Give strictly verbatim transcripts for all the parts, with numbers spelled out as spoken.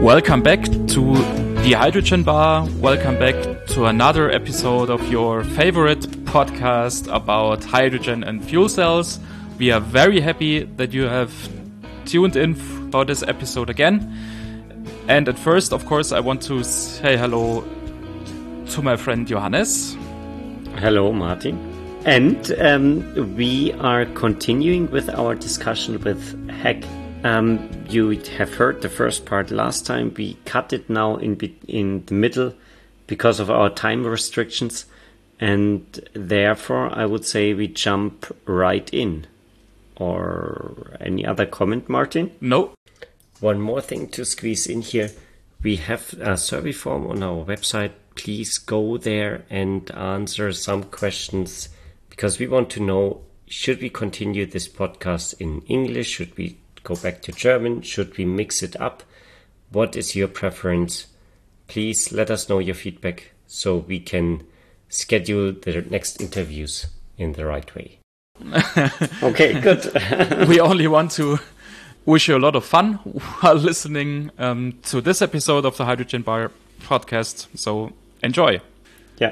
Welcome back to the Hydrogen Bar. Welcome back to another episode of your favorite podcast about hydrogen and fuel cells. We are very happy that you have tuned in for this episode again. And at first, of course, I want to say hello to my friend Johannes. Hello, Martin. And um, we are continuing with our discussion with H E C. Um, you have heard the first part last time. We cut it now in be- in the middle because of our time restrictions. And therefore, I would say we jump right in. Or any other comment, Martin? No. One more thing to squeeze in here. We have a survey form on our website. Please go there and answer some questions because we want to know, should we continue this podcast in English? Should we go back to German? Should we mix it up? What is your preference? Please let us know your feedback so we can schedule the next interviews in the right way. Okay, good. We only want to wish you a lot of fun while listening um, to this episode of the Hydrogen Bar podcast. So enjoy. Yeah.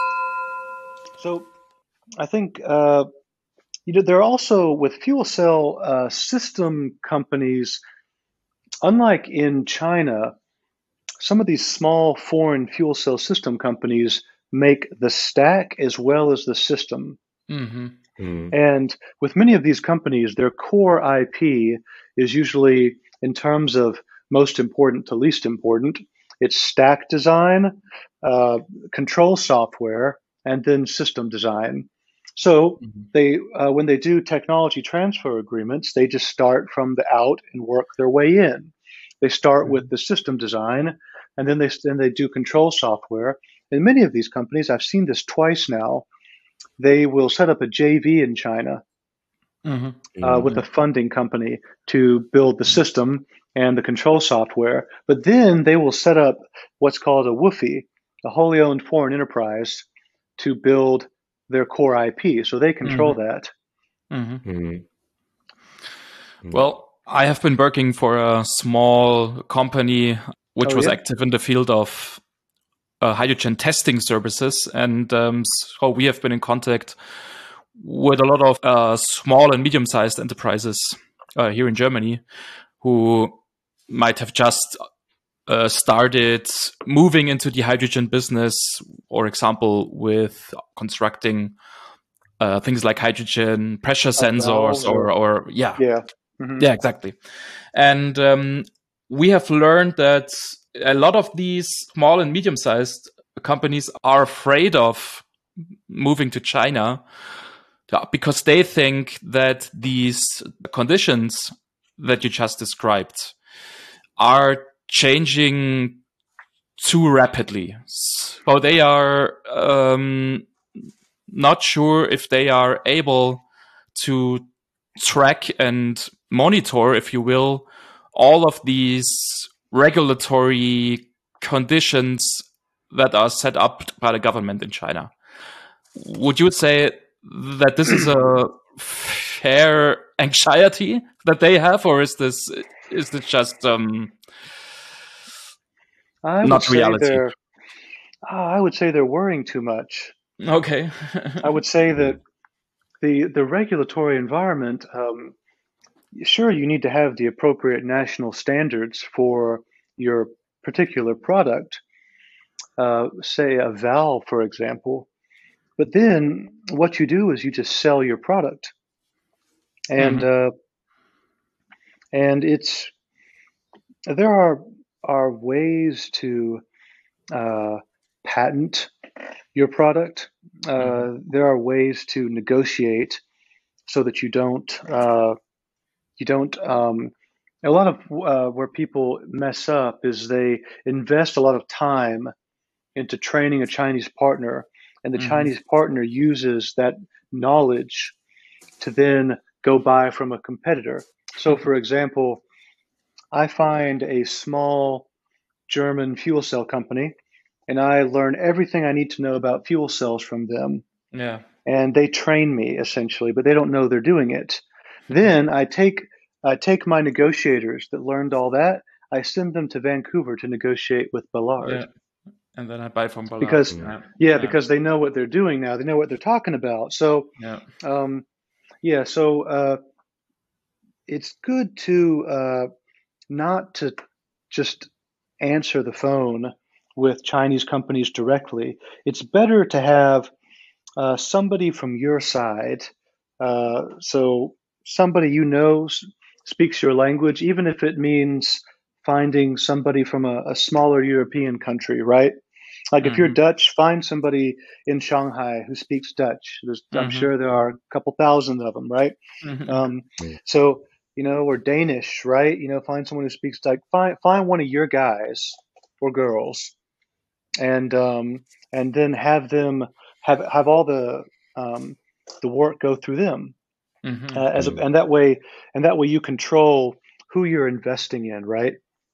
So I think, uh, you know, there are also with fuel cell uh, system companies, unlike in China, some of these small foreign fuel cell system companies make the stack as well as the system. Mm-hmm. Mm. And with many of these companies, their core I P is usually in terms of most important to least important. It's stack design, uh, control software, and then system design. So mm-hmm. they, uh, when they do technology transfer agreements, they just start from the out and work their way in. They start mm-hmm. with the system design, and then they then they do control software. In many of these companies, I've seen this twice now. They will set up a J V in China mm-hmm. uh, with a funding company to build the system and the control software. But then they will set up what's called a W F I, a wholly owned foreign enterprise, to build their core I P. So they control mm-hmm. that. Mm-hmm. Mm-hmm. Well, I have been working for a small company which oh, was yeah? active in the field of Uh, hydrogen testing services, and um, so we have been in contact with a lot of uh, small and medium-sized enterprises uh, here in Germany who might have just uh, started moving into the hydrogen business, for example, with constructing uh, things like hydrogen pressure sensors or, or, or yeah, yeah, mm-hmm. yeah, exactly. And um, we have learned that a lot of these small and medium-sized companies are afraid of moving to China because they think that these conditions that you just described are changing too rapidly. So they are um, not sure if they are able to track and monitor, if you will, all of these regulatory conditions that are set up by the government in China. Would you say that this is a fair anxiety that they have, or is this is this just um, I not reality? Oh, I would say they're worrying too much. Okay. I would say that the the regulatory environment. Um, Sure, you need to have the appropriate national standards for your particular product, uh, say a valve, for example. But then what you do is you just sell your product. And mm-hmm. uh, and it's there are are ways to uh, patent your product. Uh, mm-hmm. There are ways to negotiate so that you don't uh, You don't, um, a lot of uh, where people mess up is they invest a lot of time into training a Chinese partner, and the mm-hmm. Chinese partner uses that knowledge to then go buy from a competitor. So, for example, I find a small German fuel cell company, and I learn everything I need to know about fuel cells from them. Yeah. And they train me, essentially, but they don't know they're doing it. Then I take I take my negotiators that learned all that, I send them to Vancouver to negotiate with Ballard. Yeah. And then I buy from Ballard. Because, Yeah. yeah, Yeah. because they know what they're doing now. They know what they're talking about. So, Yeah. um, yeah, so uh, it's good to uh, not to just answer the phone with Chinese companies directly. It's better to have uh, somebody from your side, uh, so somebody you know s- speaks your language, even if it means finding somebody from a, a smaller European country, right? Like if you're Mm-hmm. Dutch, find somebody in Shanghai who speaks Dutch. There's, I'm Mm-hmm. sure there are a couple thousand of them, right? Mm-hmm. Um, so you know, or Danish, right? You know, find someone who speaks like find find one of your guys or girls, and um, and then have them have have all the um, the work go through them, Mm-hmm. uh, as a, and that way and that way you control who you're investing in, right?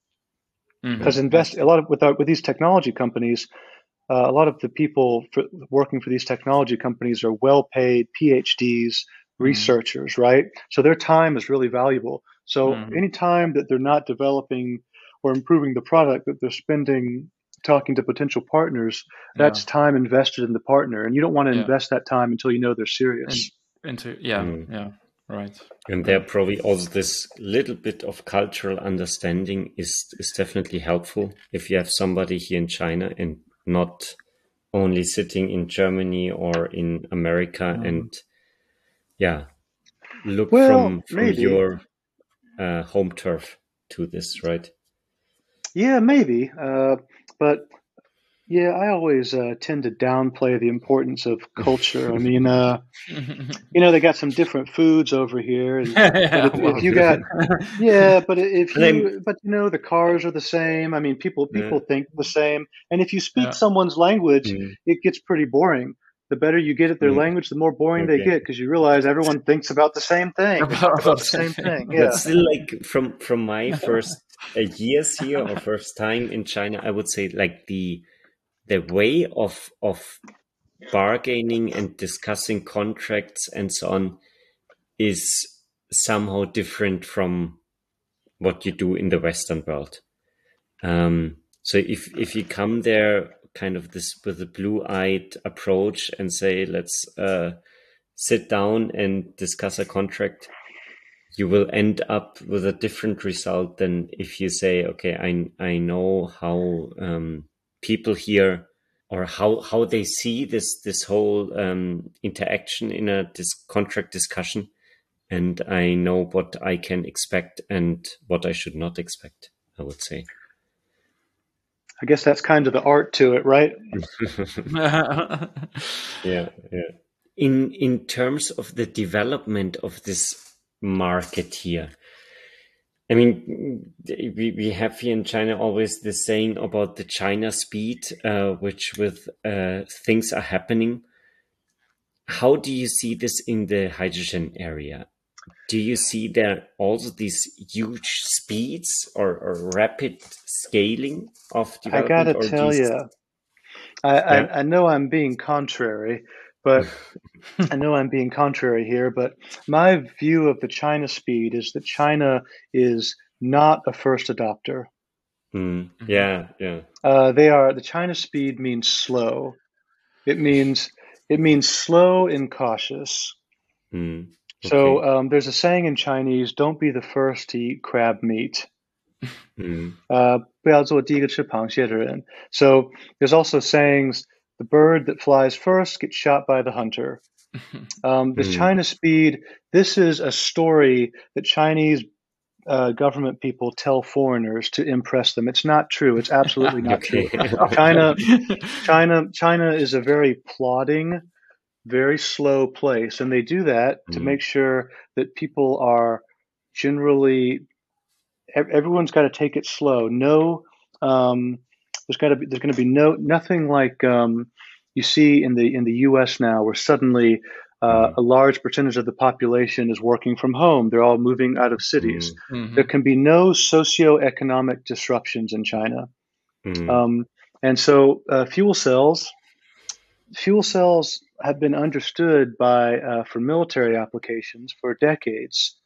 Because Mm-hmm. invest a lot of with our, with these technology companies, uh, a lot of the people for, working for these technology companies are well-paid PhDs, Mm-hmm. researchers, right? So their time is really valuable. So Mm-hmm. any time that they're not developing or improving the product that they're spending talking to potential partners, Yeah. that's time invested in the partner, and you don't want to Yeah. invest that time until you know they're In, serious. into yeah. Mm. Yeah. Right. And Yeah. there probably also this little bit of cultural understanding is is definitely helpful if you have somebody here in China and not only sitting in Germany or in America Mm-hmm. and yeah, look Well, from from maybe. your uh, home turf to this, right? Yeah, maybe. Uh, but yeah, I always uh, tend to downplay the importance of culture. I mean, uh, you know, they got some different foods over here, and but Yeah. if if Well. you got yeah, but if And I'm, you but you know the cars are the same. I mean, people yeah, people think the same, and if you speak Yeah. someone's language, mm, it gets pretty boring. The better you get at their mm, language, the more boring they okay. get because you realize everyone thinks about the same thing. They talk About, about about the the same same thing. thing. But Yeah. still, like from from my first uh, years here or first time in China, I would say like the the way of of bargaining and discussing contracts and so on is somehow different from what you do in the Western world. Um, so if if you come there kind of this with a blue-eyed approach and say, let's uh, sit down and discuss a contract, you will end up with a different result than if you say, okay, I I know how um, people here or how how they see this this whole um, interaction in a this contract discussion, and I know what I can expect and what I should not expect, I would say. I guess that's kind of the art to it, right? Yeah, yeah. In in terms of the development of this market here, I mean, we, we have here in China always this saying about the China speed, uh, which with uh, things are happening. How do you see this in the hydrogen area? Do you see there also these huge speeds or, or rapid scaling of I development gotta or tell these? you, I, Yeah. I I know I'm being contrary, but I know I'm being contrary here, but my view of the China speed is that China is not a first adopter. Mm. Mhm. Yeah, yeah. Uh, they are the China speed means slow. It means it means slow and cautious. Mm. So Okay. um, there's a saying in Chinese: "Don't be the first to eat crab meat." Mm. Uh, 不要做第一个吃螃蟹的人. So there's also sayings: "The bird that flies first gets shot by the hunter." Um, this Mm. China speed, this is a story that Chinese uh, government people tell foreigners to impress them. It's not true. It's absolutely not Okay. true. China, China, China is a very plodding, very slow place, and they do that to Mm. make sure that people are generally everyone's got to take it slow. No, um, there's got to be there's going to be no nothing like um, you see in the in the U S now, where suddenly uh, Mm. a large percentage of the population is working from home. They're all moving out of cities. Mm. There Mhm. can be no socioeconomic disruptions in China, Mm. um, and so uh, fuel cells. Fuel cells have been understood by uh, for military applications for decades.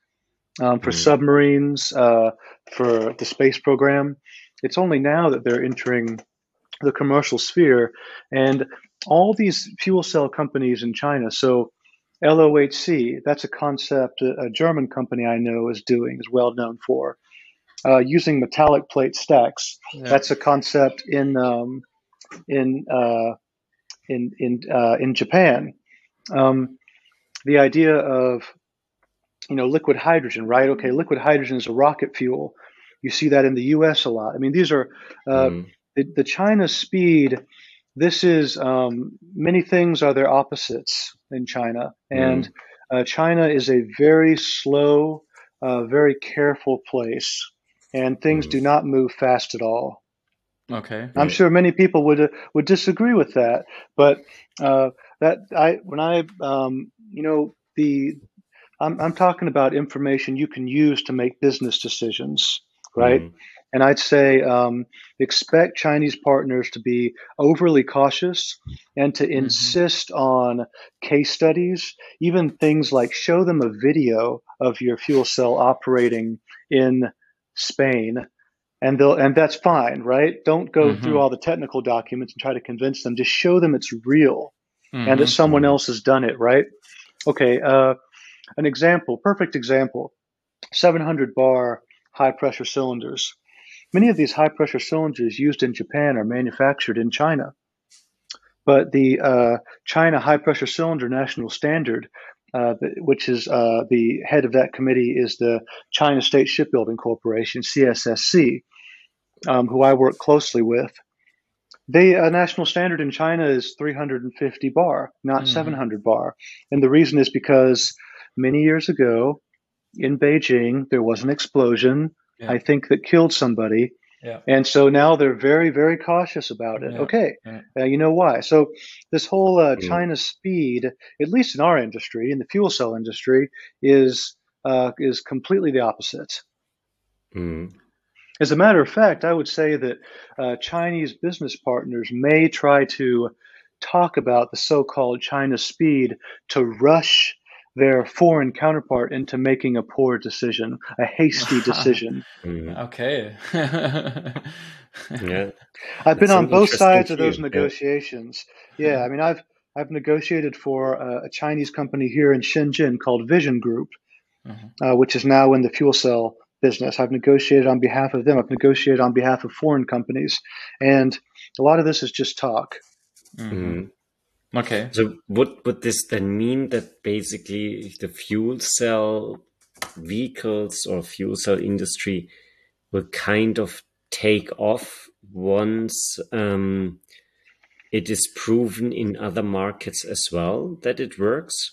um, for Mm. submarines, uh, for the space program. It's only now that they're entering the commercial sphere, and all these fuel cell companies in China. So L O H C, that's a concept a, a German company I know is doing, is well known for. Uh, using metallic plate stacks, Yeah. that's a concept in um, in uh, in in uh, in Japan. Um, the idea of you know liquid hydrogen, right? Okay, liquid hydrogen is a rocket fuel. You see that in the U S a lot. I mean, these are uh, Mm. the, the China speed. This is um, many things are their opposites in China, and Mm. uh, China is a very slow, uh, very careful place, and things Mm. do not move fast at all. Okay. I'm Yeah. sure many people would uh, would disagree with that, but uh, that I when I um, you know the I'm I'm talking about information you can use to make business decisions, right? Mm. And I'd say um, expect Chinese partners to be overly cautious and to Mm-hmm. insist on case studies, even things like show them a video of your fuel cell operating in Spain, and they'll and that's fine, right? Don't go through Mm-hmm. all the technical documents and try to convince them. Just show them it's real and that Mm-hmm. someone Mm. else has done it, right? Okay, uh, an example, perfect example, seven hundred bar high pressure cylinders. Many of these high pressure cylinders used in Japan are manufactured in China, but the uh, China high pressure cylinder national standard, uh, which is uh, the head of that committee is the China State Shipbuilding Corporation, C S S C, um, who I work closely with. The uh, national standard in China is three hundred fifty bar, not Mm-hmm. seven hundred bar. And the reason is because many years ago in Beijing, there was an explosion, Yeah. I think, that killed somebody. Yeah. And so now they're very, very cautious about it. Yeah. Okay, Yeah. uh, you know why? So this whole uh, Mm. China speed, at least in our industry, in the fuel cell industry, is uh, is completely the opposite. Mm. As a matter of fact, I would say that uh, Chinese business partners may try to talk about the so-called China speed to rush their foreign counterpart into making a poor decision, a hasty decision. Mm. Okay. Yeah, I've been that's on an both interesting sides of those view. Yeah. negotiations. Yeah, I mean, I've I've negotiated for a, a Chinese company here in Shenzhen called Vision Group, Mhm. uh, which is now in the fuel cell business. I've negotiated on behalf of them. I've negotiated on behalf of foreign companies, and a lot of this is just talk. Mhm. Mm. Okay. So would would this then mean that basically the fuel cell vehicles or fuel cell industry will kind of take off once um, it is proven in other markets as well that it works?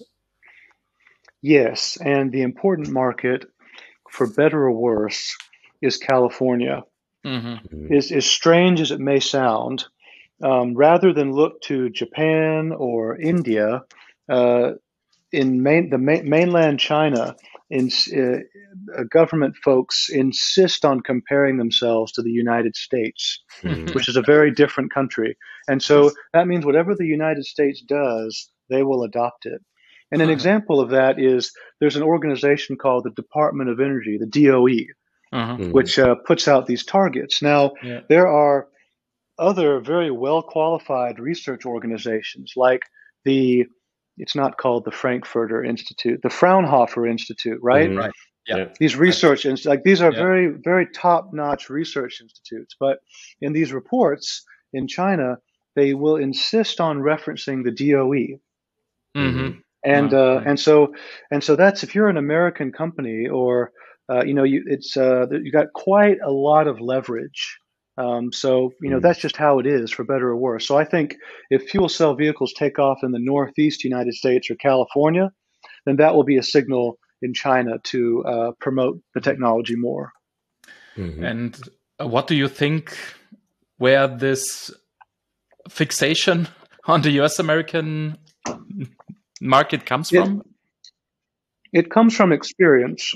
Yes, and the important market, for better or worse, is California. Mm-hmm. Mm. As, as strange as it may sound, um, rather than look to Japan or India, uh, in main, the main, mainland China, in, uh, government folks insist on comparing themselves to the United States, Mm. which is a very different country. And so that means whatever the United States does, they will adopt it. And an example of that is there's an organization called the Department of Energy, the D O E, Uh-huh. Mm. which uh, puts out these targets. Now, Yeah. there are other very well qualified research organizations like the it's not called the Frankfurter Institute, the Fraunhofer Institute, right? Mhm. Right. Yeah. Yeah. These research ins- like these are Yeah. very very top notch research institutes, but in these reports in China, they will insist on referencing the D O E. Mm-hmm. And No, uh, right. and so and so that's if you're an American company or uh, you know you it's uh, you got quite a lot of leverage. Um, so you know Mm. that's just how it is, for better or worse. So I think if fuel cell vehicles take off in the Northeast United States or California, then that will be a signal in China to uh, promote the technology more. Mhm. And uh, what do you think where this fixation on the U S American market comes It from? it comes from experience.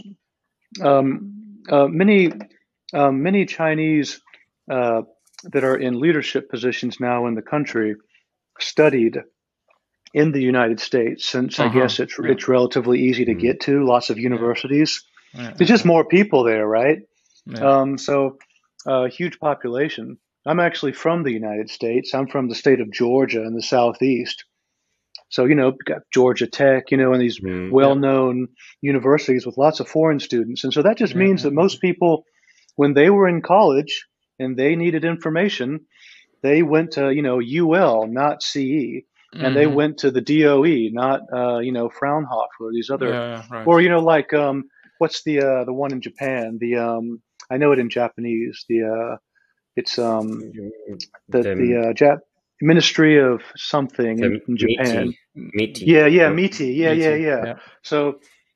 Um, uh, many um, many Chinese uh, that are in leadership positions now in the country studied in the United States, since I Uh-huh. guess it's Yeah. it's relatively easy to Mm. get to, lots of Yeah. universities. Yeah, There's just more people there, right? yeah. Um, so a uh, huge population. I'm actually from the United States. I'm from the state of Georgia in the southeast. So, you know, you've got Georgia Tech, you know, and these Mm. well-known universities with lots of foreign students. And so that just Yeah, means yeah. that most people, when they were in college and they needed information, they went to, you know, U L, not C E. And they Mhm. went to the D O E, not, uh, you know, Fraunhofer or these other, Yeah, yeah, right. or, you know, like, um, what's the, uh, the one in Japan? The, um, I know it in Japanese. The, uh, it's, um, the, the, The uh, Jap- Ministry of something in, the in Japan. meaty meaty. Yeah, yeah, Or, Miti. Yeah, yeah, Meaty. yeah. Yeah. So,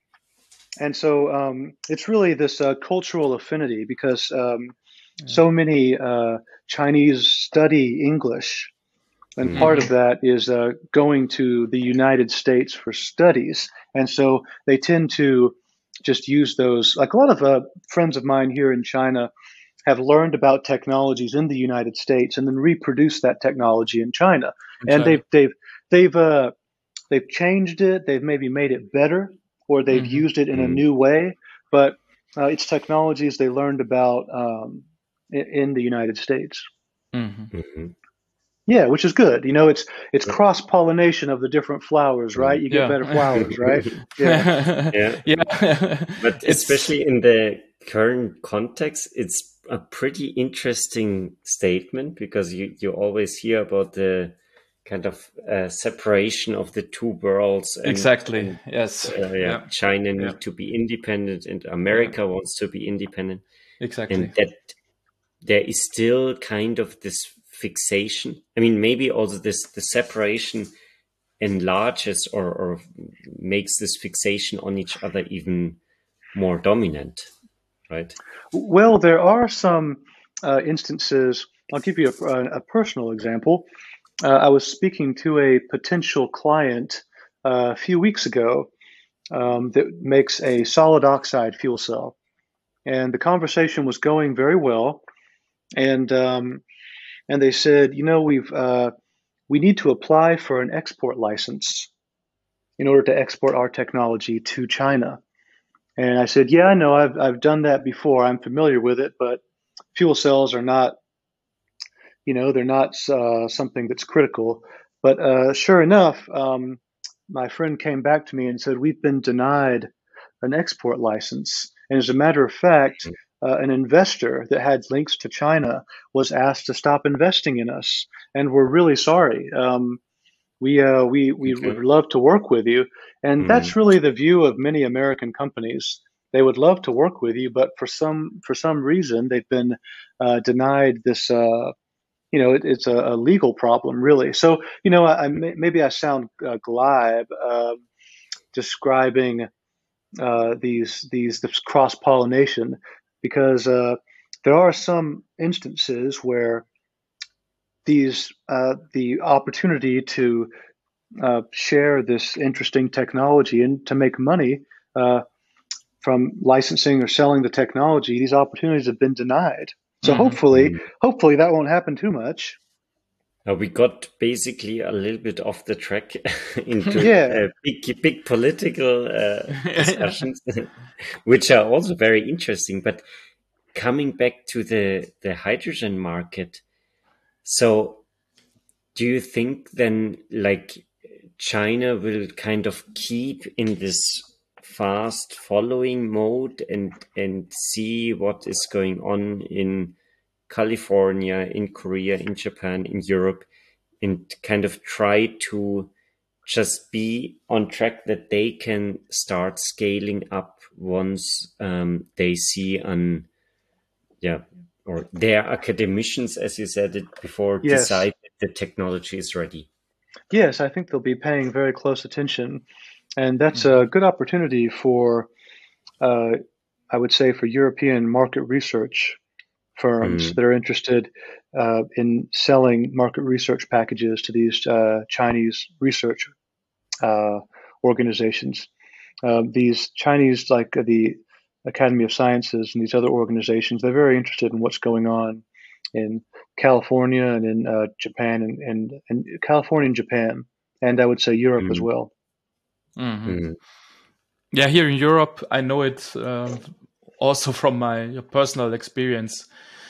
and so um, it's really this uh, cultural affinity because um, Yeah. so many uh, Chinese study English, and mm, part of Mhm. that is uh, going to the United States for studies, and so they tend to just use those. Like a lot of uh, friends of mine here in China have learned about technologies in the United States and then reproduced that technology in China, In and China. they've they've they've uh, they've changed it, they've maybe made it better, or they've Mhm. used it in a mm, new way, but uh, it's technologies they learned about um, in, in the United States. Mhm. mhm. Yeah, which is good. You know, it's it's cross pollination of the different flowers, right? Mm. You get Yeah. better flowers, right? Yeah. Yeah, Yeah. but It's especially in the current context, it's a pretty interesting statement because you, you always hear about the kind of uh, separation of the two worlds and, exactly. and Yes. uh, yeah, Yeah. China Yeah. need to be independent and Yeah. America wants to be independent, Exactly. and that there is still kind of this fixation. I mean, maybe also this the separation enlarges or, or makes this fixation on each other even more dominant, right? Well, there are some uh, instances. I'll give you a, a, a personal example. Uh, I was speaking to a potential client uh, a few weeks ago um, that makes a solid oxide fuel cell. And the conversation was going very well. And um, and they said, you know, we've uh, we need to apply for an export license in order to export our technology to China. And I said, yeah, I know, I've I've done that before. I'm familiar with it, but fuel cells are not, you know, they're not uh, something that's critical. But uh, sure enough, um, my friend came back to me and said, we've been denied an export license. And as a matter of fact, uh, an investor that had links to China was asked to stop investing in us. And we're really sorry. Um, we, uh, we, we would Okay. love to work with you. And Mm. that's really the view of many American companies. They would love to work with you, but for some, for some reason, they've been uh, denied this uh, you know, it, it's a, a legal problem, really. So, you know, I, I maybe I sound uh, glib uh, describing uh, these these this cross pollination because uh, there are some instances where these uh, the opportunity to uh, share this interesting technology and to make money uh, from licensing or selling the technology, these opportunities have been denied. So Mhm. hopefully, Mm. hopefully that won't happen too much. Uh, we got basically a little bit off the track into Yeah. uh, big, big political uh, discussions, which are also very interesting. But coming back to the, the hydrogen market, so do you think then, like, China will kind of keep in this fast following mode and and see what is going on in California, in Korea, in Japan, in Europe, and kind of try to just be on track that they can start scaling up once um, they see an yeah or their academicians, as you said it before, Yes. decide that the technology is ready. Yes, I think they'll be paying very close attention, and that's a Mhm. good opportunity for, uh, I would say, for European market research firms Mm, that are interested uh, in selling market research packages to these uh, Chinese research uh, organizations. Um, these Chinese, like uh, the Academy of Sciences and these other organizations, they're very interested in what's going on in California and in uh, Japan and, and, and California and Japan, and I would say Europe as mm, well. Mhm. mm. Yeah, here in Europe, I know it uh, also from my personal experience.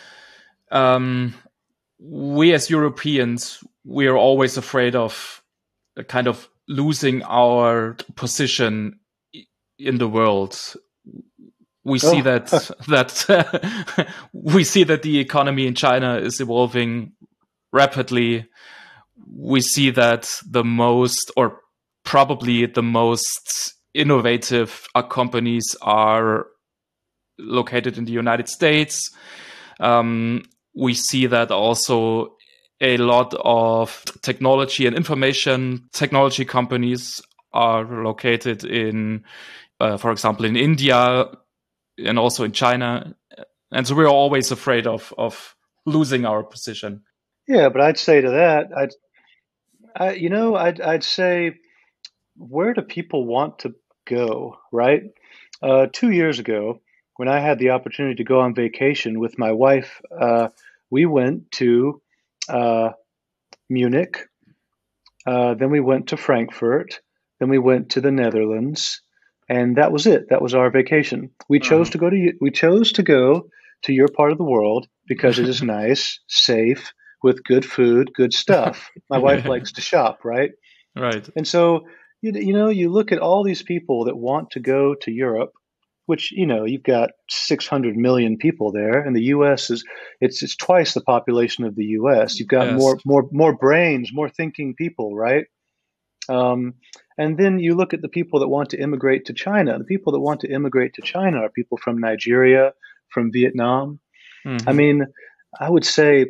Um, we as Europeans, we are always afraid of uh, kind of losing our position in the world. We see Oh, that that we see that the economy in China is evolving rapidly. We see that the most, or probably the most innovative uh, companies are located in the United States. Um, we see that also a lot of technology and information technology companies are located in, uh, for example, in India and also in China. And so we're always afraid of, of losing our position. yeah, but I'd say to that, I'd, I, you know, I'd, I'd say, where do people want to go, right? Uh, two years ago, when I had the opportunity to go on vacation with my wife, uh, we went to uh, Munich, uh, then we went to Frankfurt, then we went to the Netherlands, and that was it. That was our vacation. We chose to go to we chose to go to your part of the world because it is nice, safe, with good food, good stuff. My wife likes to shop, right? Right. And so, you, you know, you look at all these people that want to go to Europe, which, you know, you've got six hundred million people there, and the U S is it's it's twice the population of the U S. You've got Yes. more more more brains, more thinking people, right? Um, and then you look at the people that want to immigrate to China. The people that want to immigrate to China are people from Nigeria, from Vietnam. I Mm-hmm. mean, I would say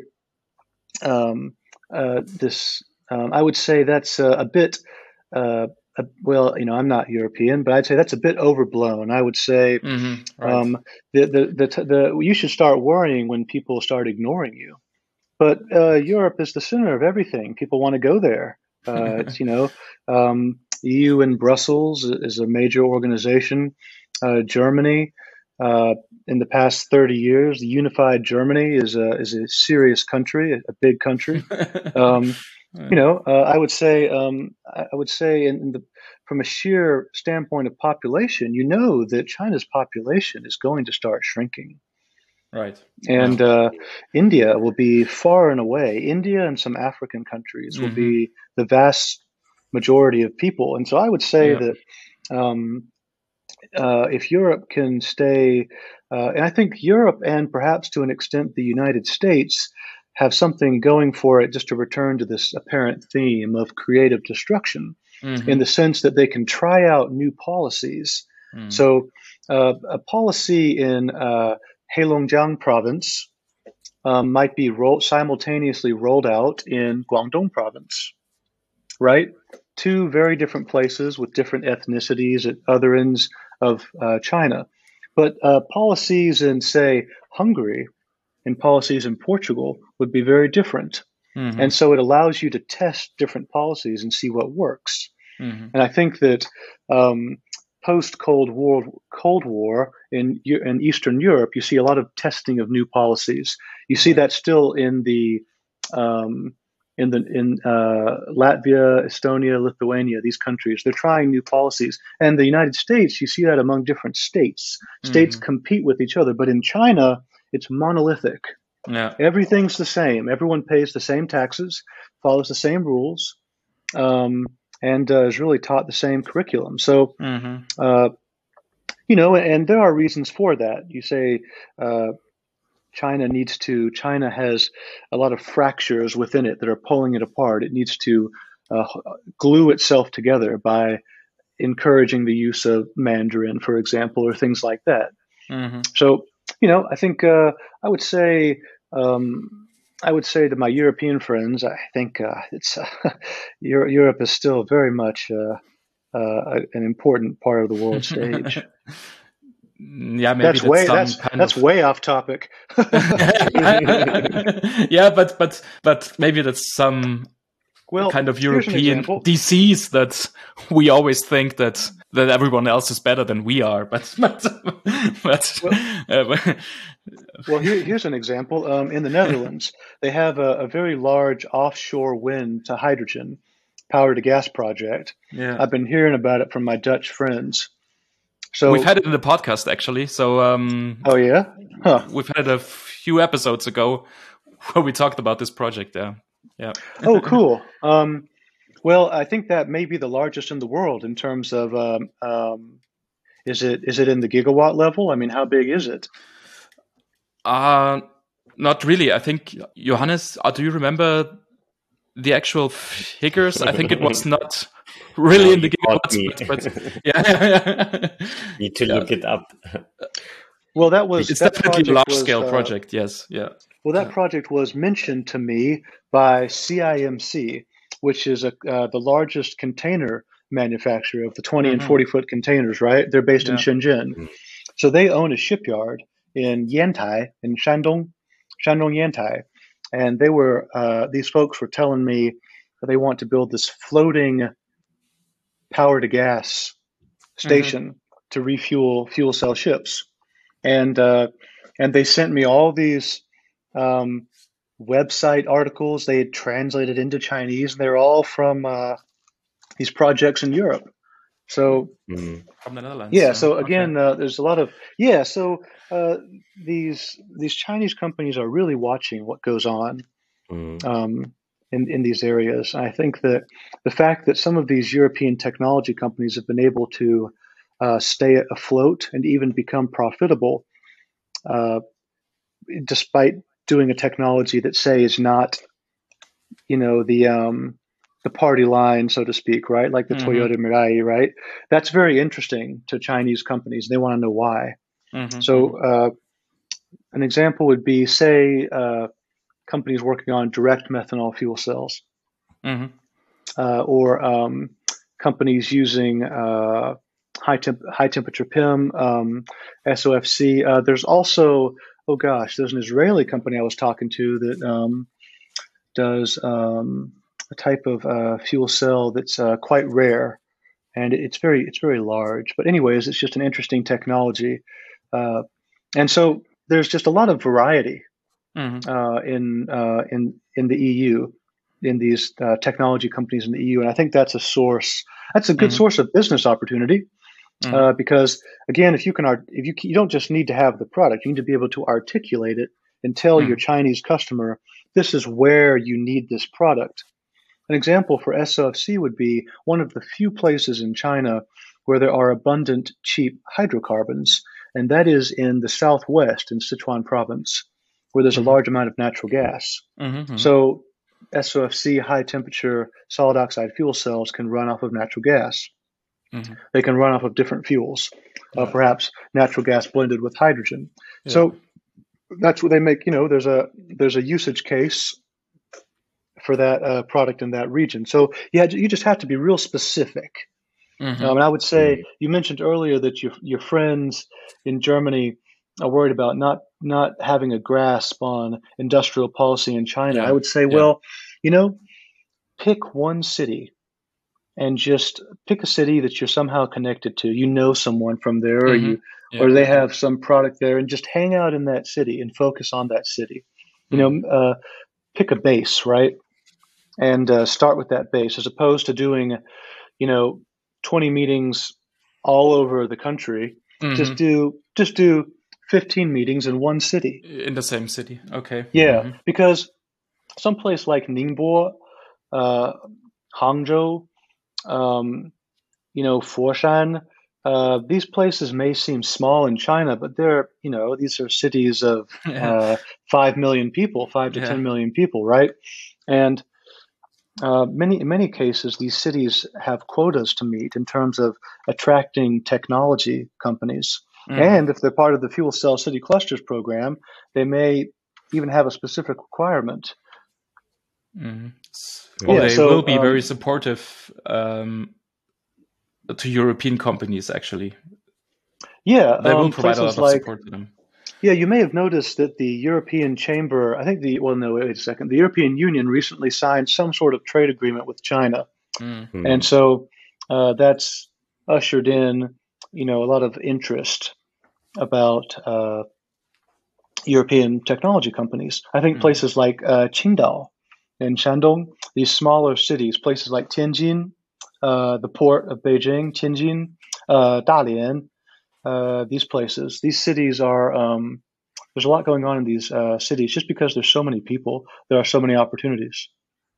um, uh, this. Um, I would say that's a, a bit. Uh, uh, well, you know, I'm not European, but I'd say that's a bit overblown. I would say Mm-hmm. Right. um, the, the the the you should start worrying when people start ignoring you. But uh, Europe is the center of everything. People want to go there. Uh, it's you know, um, E U in Brussels is a major organization. Uh, Germany, uh, in the past thirty years, the unified Germany is a is a serious country, a, a big country. Um, you know, uh, I would say, um, I I would say, in, in the from a sheer standpoint of population, you know that China's population is going to start shrinking. Right. Yeah. And uh, India will be far and away. India and some African countries will Mm-hmm. be the vast majority of people. And so I would say Yeah. that um, uh, if Europe can stay, uh, and I think Europe and perhaps to an extent the United States have something going for it, just to return to this apparent theme of creative destruction, in Mm-hmm. the sense that they can try out new policies. Mm. So uh, a policy in uh, Heilongjiang province um, might be rolled, simultaneously rolled out in Guangdong province, right? Two very different places with different ethnicities at other ends of uh, China. But uh, policies in, say, Hungary and policies in Portugal would be very different. Mm-hmm. And so it allows you to test different policies and see what works. Mm-hmm. And I think that um, post Cold War, Cold War in in Eastern Europe, you see a lot of testing of new policies. You see Right. that still in the um, in the in uh, Latvia, Estonia, Lithuania, these countries. They're trying new policies, and the United States, you see that among different states. States Mm-hmm. compete with each other, but in China, it's monolithic. Yeah. Everything's the same. Everyone pays the same taxes, follows the same rules. Um, and uh, is really taught the same curriculum. So, Mm-hmm. uh, you know, and there are reasons for that. You say uh, China needs to, China has a lot of fractures within it that are pulling it apart. It needs to uh, glue itself together by encouraging the use of Mandarin, for example, or things like that. Mm-hmm. So, you know, I think uh, I would say, um, I would say to my European friends, I think uh, it's uh, Europe is still very much uh, uh, an important part of the world stage. Yeah, maybe That's that's way some that's kind that's of way off topic. yeah, but but but maybe that's some Well, kind of here's an European example. disease that we always think that that everyone else is better than we are. But but but Well, uh, well here, here's an example. Um, in the Netherlands, they have a, a very large offshore wind to hydrogen power to gas project. yeah. I've been hearing about it from my Dutch friends. So we've had it in the podcast actually. So um, oh yeah, huh? We've had it a few episodes ago where we talked about this project there. Yeah. Oh, cool. Um, well, I think that may be the largest in the world in terms of. Um, um, is it is it in the gigawatt level? I mean, how big is it? Uh not really. I think Johannes, uh, do you remember the actual figures? I think it was not really No, in the you caught gigawatts, me. but, but yeah. Need to Yeah. look it up. Well, that was It's that definitely a project large was, scale uh, project. Yes. Yeah. Well, that Yeah. project was mentioned to me by C I M C, which is a, uh, the largest container manufacturer of the twenty and Mhm. forty foot containers, right? They're based in Yeah. Shenzhen. Mm. So they own a shipyard in Yantai, in Shandong, Shandong Yantai. And they were, uh, these folks were telling me that they want to build this floating power to gas station to refuel fuel cell ships. And, uh, and they sent me all these, um, website articles they had translated into Chinese. They're all from uh, these projects in Europe. So Mm. From the Netherlands. yeah. yeah. So Okay. again, uh, there's a lot of yeah. So uh, these these Chinese companies are really watching what goes on Mm. um, in in these areas. I think that the fact that some of these European technology companies have been able to uh, stay afloat and even become profitable, uh, despite doing a technology that say is not, you know, the um, the party line, so to speak, right? Like the Mhm. Toyota Mirai, right? That's very interesting to Chinese companies. They want to know why. Mhm. So uh, an example would be, say, uh, companies working on direct methanol fuel cells, Mhm. uh, or um, companies using uh, high temp high temperature P I M, um, S O F C. Uh, there's also, oh gosh, there's an Israeli company I was talking to that um, does um, a type of uh, fuel cell that's uh, quite rare, and it's very it's very large. But anyways, it's just an interesting technology, uh, and so there's just a lot of variety Mhm. uh, in uh, in in the E U, in these uh, technology companies in the E U, and I think that's a source. That's a good Mhm. source of business opportunity Mhm. uh, because again, if you can, art- if you you don't just need to have the product, you need to be able to articulate it and tell your Mhm. Chinese customer this is where you need this product. An example for S O F C would be one of the few places in China where there are abundant, cheap hydrocarbons, and that is in the southwest in Sichuan province, where there's a Mhm. large amount of natural gas. Mhm. Mhm. So S O F C, high temperature solid oxide fuel cells, can run off of natural gas. Mhm. They can run off of different fuels, uh, Yeah. perhaps natural gas blended with hydrogen. Yeah. So that's what they make. You know, there's a there's a usage case for that uh, product in that region. So yeah, you just have to be real specific. Mhm. Um, and I would say Mm. you mentioned earlier that your your friends in Germany are worried about not not having a grasp on industrial policy in China. I Yeah. would say, Yeah. well, you know, pick one city and just pick a city that you're somehow connected to. You know someone from there, or Mhm. you Yeah. or they Yeah. have some product there, and just hang out in that city and focus on that city. You Mhm. know, uh, pick a base, right? And uh, start with that base as opposed to doing, you know, twenty meetings all over the country. Just Mhm. do just do fifteen meetings in one city. In the same city. Okay. Yeah, Mhm. because someplace like Ningbo, uh, Hangzhou, um, you know, Foshan, uh, these places may seem small in China, but they're, you know, these are cities of Yeah. uh, five million people, five to Yeah. ten million people, right? And Uh, many, in many cases, these cities have quotas to meet in terms of attracting technology companies. Mhm. And if they're part of the Fuel Cell City Clusters program, they may even have a specific requirement. Mhm. Oh, Yeah, they will so be very um, supportive um, to European companies. Actually, yeah, they will um, provide a places lot of like support to them. yeah, you may have noticed that the European Chamber, I think the well, no, wait a second, the European Union recently signed some sort of trade agreement with China, Mm. and Mm. so uh, that's ushered in, you know, a lot of interest about uh, European technology companies. I think Mm. places like uh, Qingdao and Shandong, these smaller cities, places like Tianjin, uh, the port of Beijing, Tianjin, uh, Dalian, uh, these places. These cities are, um, there's a lot going on in these uh, cities just because there's so many people, there are so many opportunities.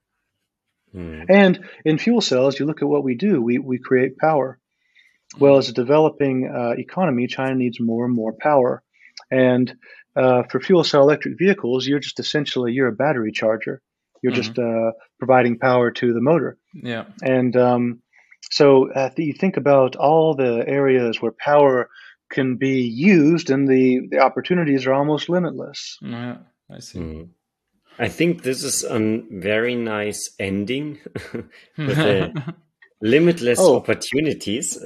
Mm. And in fuel cells, you look at what we do, we, we create power. Well, as a developing uh, economy, China needs more and more power. And uh, for fuel cell electric vehicles, you're just essentially, you're a battery charger. You're Mhm. just uh, providing power to the motor. Yeah. And um, so uh, you think about all the areas where power can be used, and the, the opportunities are almost limitless. Yeah, I see. Mm. I think this is a very nice ending with a limitless Oh. opportunities.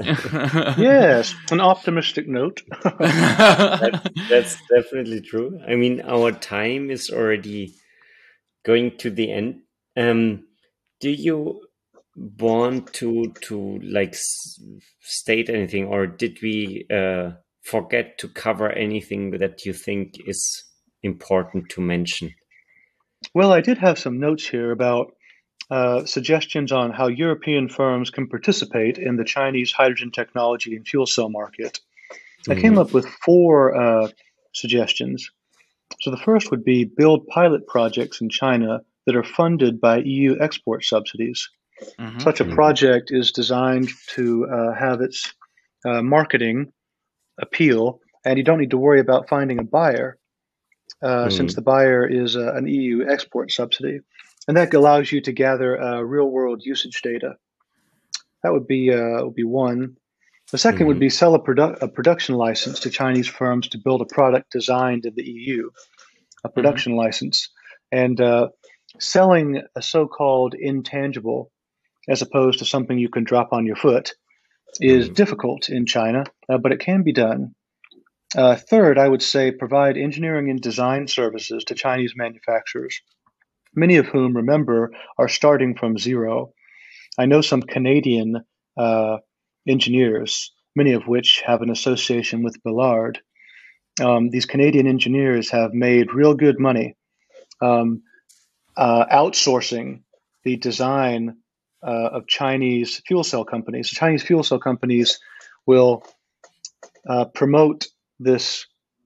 Yes, an optimistic note. that's, that's definitely true. I mean, our time is already going to the end. Um, do you want to to like s- state anything, or did we uh, forget to cover anything that you think is important to mention? Well, I did have some notes here about uh, suggestions on how European firms can participate in the Chinese hydrogen technology and fuel cell market. I came Mhm. up with four uh, suggestions. So the first would be build pilot projects in China that are funded by E U export subsidies. Mhm. Such a Mhm. project is designed to uh, have its uh, marketing appeal, and you don't need to worry about finding a buyer uh, since Mhm. the buyer is uh, an E U export subsidy. And that allows you to gather uh, real world usage data. That would be, uh, would be one. The second would Mhm. be sell a, produ- a production license to Chinese firms to build a product designed in the E U, a production license. And uh, selling a so called intangible as opposed to something you can drop on your foot is Mhm. difficult in China, uh, but it can be done. Uh, third, I would say provide engineering and design services to Chinese manufacturers, many of whom, remember, are starting from zero. I know some Canadian uh, engineers, many of which have an association with Ballard. Um, these Canadian engineers have made real good money um, uh, outsourcing the design uh, of Chinese fuel cell companies. So Chinese fuel cell companies will uh, promote this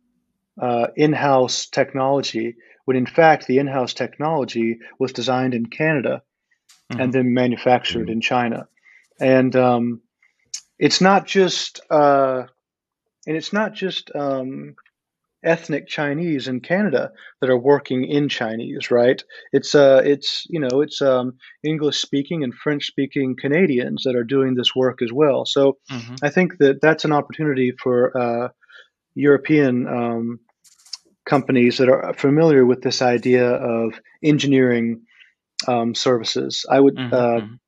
uh, in-house technology when in fact the in-house technology was designed in Canada and then manufactured Mhm. in China. And um, it's not just uh, and it's not just um, ethnic Chinese in Canada that are working in Chinese, right? It's uh, it's you know, it's um, English speaking and French speaking Canadians that are doing this work as well. So Mhm. I think that that's an opportunity for uh, European um, companies that are familiar with this idea of engineering um, services. I would, Mhm. uh, Mhm.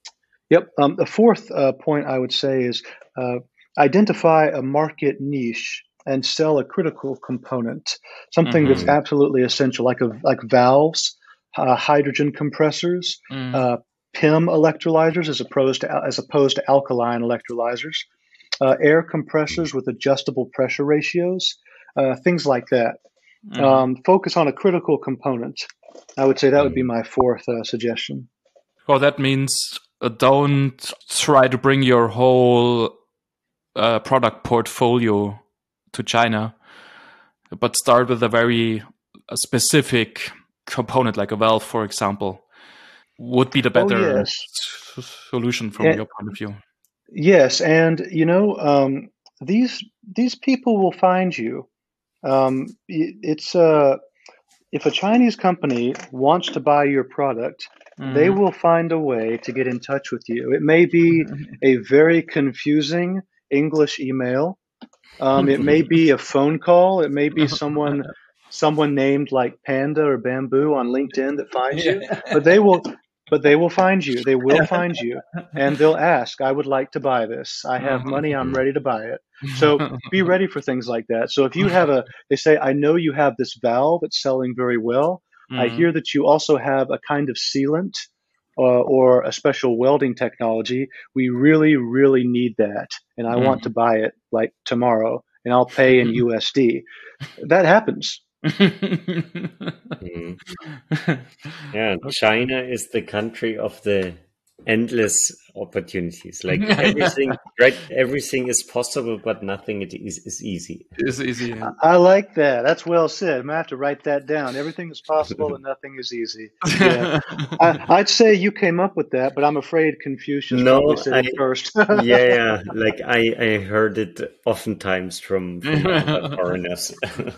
yep. Um, the fourth uh, point I would say is uh, identify a market niche and sell a critical component, something that's Mhm. absolutely essential, like a like valves, uh, hydrogen compressors, Mhm. uh, P I M electrolyzers as opposed to as opposed to alkaline electrolyzers, uh, air compressors with adjustable pressure ratios, uh, things like that. Mhm. Um, focus on a critical component. I would say that would be Mhm. my fourth uh, suggestion. Well, that means uh, don't try to bring your whole uh, product portfolio to China, but start with a very uh, specific component, like a valve, for example, would be the Oh better yes, s- solution from and, your point of view. yes, and you know um, these these people will find you. Um, it's uh, if a Chinese company wants to buy your product, they Mhm. will find a way to get in touch with you. It may be a very confusing English email. Um, it may be a phone call. It may be someone someone named like Panda or Bamboo on LinkedIn that finds you. But they will but they will find you. They will find you and they'll ask, I would like to buy this. I have money, I'm ready to buy it. So be ready for things like that. So if you have a they say, I know you have this valve, it's selling very well. I Mhm. hear that you also have a kind of sealant uh, or a special welding technology. We really, really need that. And I want to Mhm. buy it like tomorrow and I'll pay in U S D. That happens. Mhm. Yeah, China is the country of the endless opportunities. Like everything, right? Everything is possible, but nothing it is is easy. It's easy. Yeah. I like that. That's well said. I'm gonna have to write that down. Everything is possible and nothing is easy. Yeah, I, I'd say you came up with that, but I'm afraid Confucius No, probably said I, it first. yeah, yeah. Like I, I heard it oftentimes from, from other foreigners.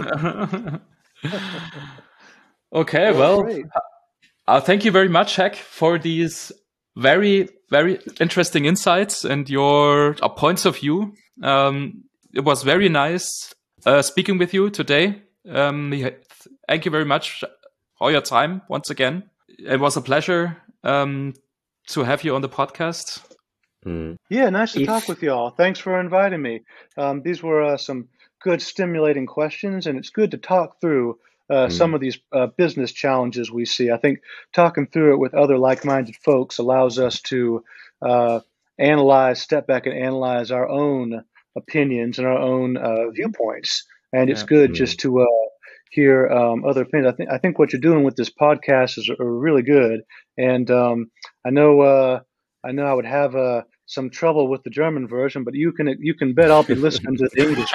Okay, Well, well, great. uh, thank you very much, Heck, for these very, very interesting insights and your uh, points of view. Um, it was very nice uh, speaking with you today. Um, yeah, thank you very much for your time once again. It was a pleasure um, to have you on the podcast. Mm. Yeah, nice to If talk with y'all. Thanks for inviting me. Um, these were uh, some good, stimulating questions, and it's good to talk through uh, some mm, of these uh, business challenges we see. I think talking through it with other like-minded folks allows us to uh, analyze, step back and analyze our own opinions and our own uh, viewpoints. And it's Yeah. good mm, just to uh, hear um, other opinions. I think I think what you're doing with this podcast is are really good. And um, I know uh, I know I would have uh, some trouble with the German version, but you can you can bet I'll be listening to the English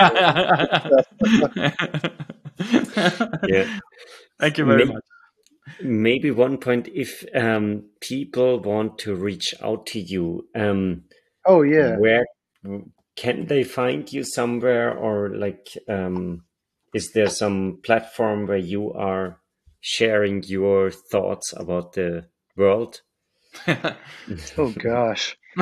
version. yeah. Thank you very May- much. Maybe one point, if um, people want to reach out to you, um, Oh yeah. where can they find you somewhere, or like, um, is there some platform where you are sharing your thoughts about the world? Oh gosh. Um,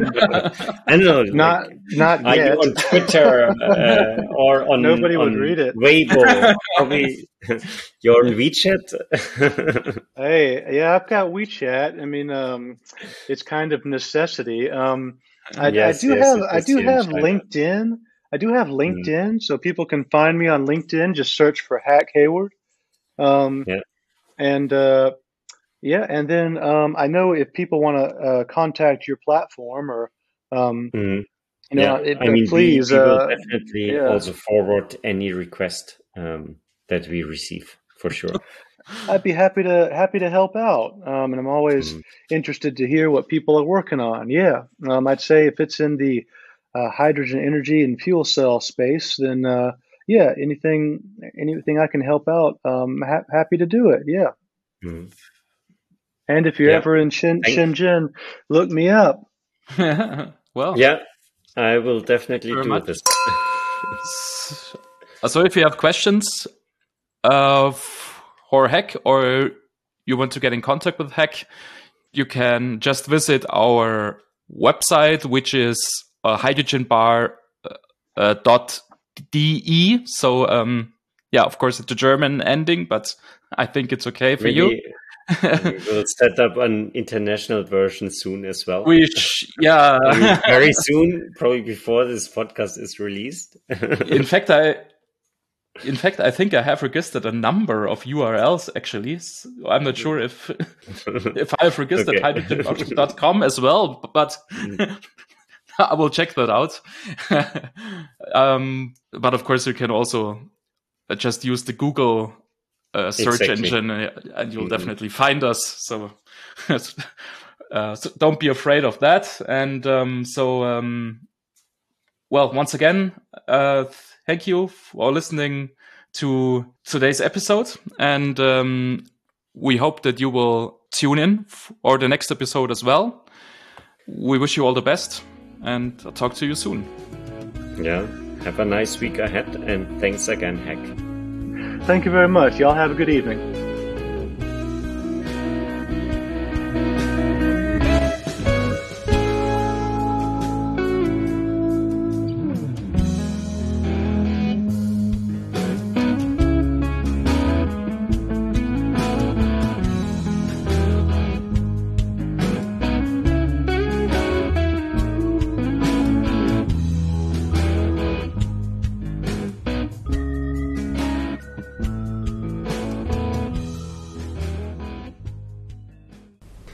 I don't know. not Like, not are you yet. on Twitter uh, or on Nobody would on read it. Weibo? Probably you're on WeChat. Hey, yeah, I've got WeChat. I mean, um, it's kind of necessity. Um, I, I Yes, do yes, have it I is do here in have China. LinkedIn. I do have Mm, LinkedIn, so people can find me on LinkedIn. Just search for Hack Hayward. Um, yeah. and uh, yeah, and then um, I know if people want to uh, contact your platform or um, Mm, you know, yeah. it, I uh, mean, we please, we will uh, definitely yeah, also forward any request um, that we receive for sure. I'd be happy to happy to help out. Um, and I'm always Mm, interested to hear what people are working on. Yeah, um, I'd say if it's in the uh, hydrogen energy and fuel cell space, then uh, yeah, anything anything I can help out, um, ha- happy to do it. Yeah, mm. and if you're Yeah. ever in Shen- Thank. Shenzhen, look me up. Well, Yeah, I will definitely very do much. this. S- So if you have questions uh, for Heck, or you want to get in contact with Heck, you can just visit our website, which is uh, hydrogenbar uh, dot de. So um, yeah, of course it's a German ending, but I think it's okay for you. Maybe we will set up an international version soon as well. Which, yeah, I mean, very soon, probably before this podcast is released. in fact, I. In fact, I think I have registered a number of U R Ls actually. So I'm not sure if if I have registered Okay. hydrogen dot com as well, but I will check that out. um, but of course, you can also just use the Google uh, search Exactly. engine, uh, and you'll Mhm. definitely find us. So, uh, so don't be afraid of that. And um, so, um, well, once again, uh, thank you for listening to today's episode, and um, we hope that you will tune in for the next episode as well. We wish you all the best, and I'll talk to you soon. Yeah. Have a nice week ahead, and thanks again, Heck. Thank you very much. Y'all have a good evening.